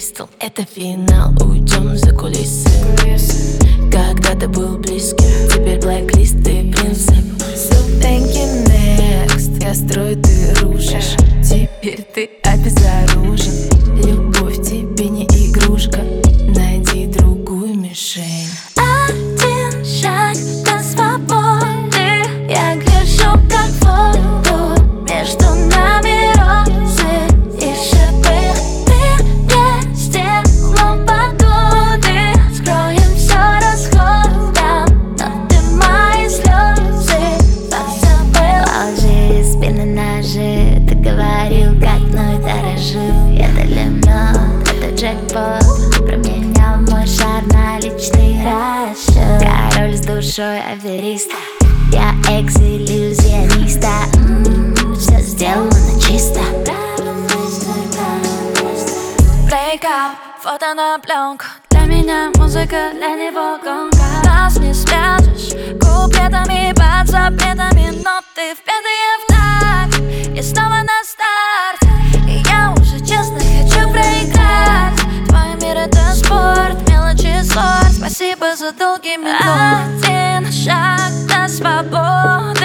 Кристал. Это финал, уйдем за кулисы. Когда ты был близким, теперь блэк-лист, ты принцип. So thinking next, я строю, ты рушишь. Теперь ты обезоружен. Любовь тебе не игрушка, найди другую мишень. Один шаг до свободы, я гляжу как в воду. Между нами розы и шипы. Ты не стекло погоды, скроем все расходом, но ты мои слезы позабыл. Лжи, спины ножи, ты говорил, как мной дорожил. Это лимит, это джекпот, променял мой шар на личный расчет. Король с душой афериста, я экс-иллюзиониста. Все сделано чисто. Break up, фото на пленку. Для меня музыка, для него гонка. Нас не спрячешь куплетами под запретами, но ты впятые в такт. И снова на старт, и я уже честно хочу проиграть. Твой мир это спорт, мелочи ссор. Спасибо за долгий минут. Один шаг до свободы,